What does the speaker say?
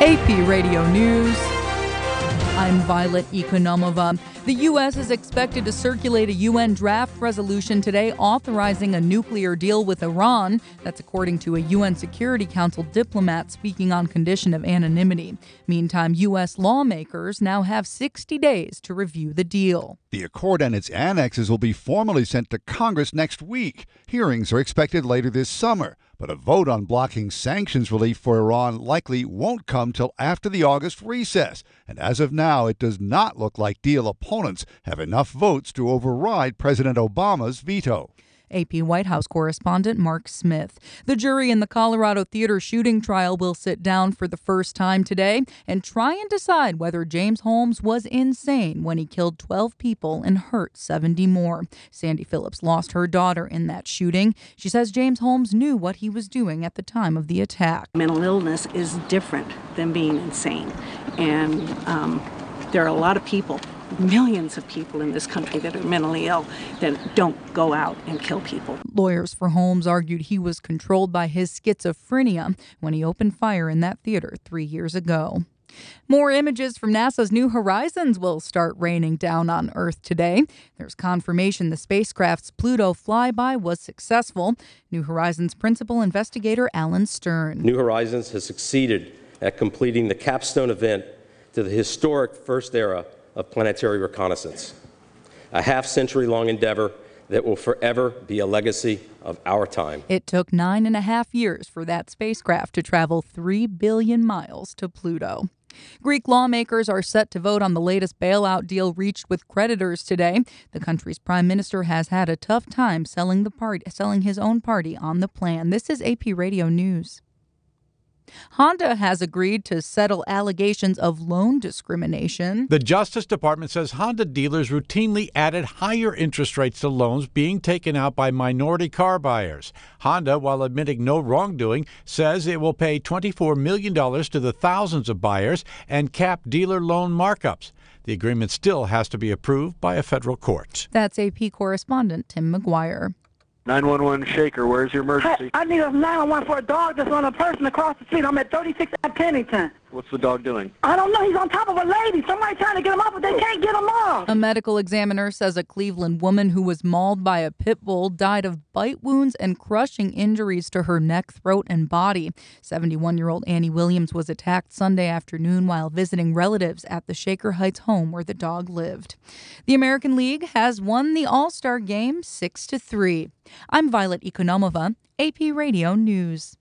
AP Radio News. I'm Violet Ekonomova. The U.S. is expected to circulate a UN draft resolution today authorizing a nuclear deal with Iran. That's according to a UN Security Council diplomat speaking on condition of anonymity. Meantime, U.S. lawmakers now have 60 days to review the deal. The accord and its annexes will be formally sent to Congress next week. Hearings are expected later this summer, but a vote on blocking sanctions relief for Iran likely won't come till after the August recess. And as of now, it does not look like deal opponents have enough votes to override President Obama's veto. AP White House correspondent Mark Smith. The jury in the Colorado theater shooting trial will sit down for the first time today and try and decide whether James Holmes was insane when he killed 12 people and hurt 70 more. Sandy Phillips lost her daughter in that shooting. She says James Holmes knew what he was doing at the time of the attack. Mental illness is different than being insane. And there are a lot of people, millions of people in this country that are mentally ill that don't go out and kill people. Lawyers for Holmes argued he was controlled by his schizophrenia when he opened fire in that theater 3 years ago. More images from NASA's New Horizons will start raining down on Earth today. There's confirmation the spacecraft's Pluto flyby was successful. New Horizons principal investigator Alan Stern. New Horizons has succeeded at completing the capstone event to the historic first era of planetary reconnaissance, a half-century-long endeavor that will forever be a legacy of our time. It took 9.5 years for that spacecraft to travel 3 billion miles to Pluto. Greek lawmakers are set to vote on the latest bailout deal reached with creditors today. The country's prime minister has had a tough time selling his own party on the plan. This is AP Radio News. Honda has agreed to settle allegations of loan discrimination. The Justice Department says Honda dealers routinely added higher interest rates to loans being taken out by minority car buyers. Honda, while admitting no wrongdoing, says it will pay $24 million to the thousands of buyers and cap dealer loan markups. The agreement still has to be approved by a federal court. That's AP correspondent Tim McGuire. 911 Shaker, where's your emergency? I need a 911 for a dog that's on a person across the street. I'm at 36 at Pennington. What's the dog doing? I don't know. He's on top of a lady. Somebody trying to get him off, but they can't get him off. A medical examiner says a Cleveland woman who was mauled by a pit bull died of bite wounds and crushing injuries to her neck, throat, and body. 71-year-old Annie Williams was attacked Sunday afternoon while visiting relatives at the Shaker Heights home where the dog lived. The American League has won the All-Star Game 6-3. I'm Violet Ekonomova, AP Radio News.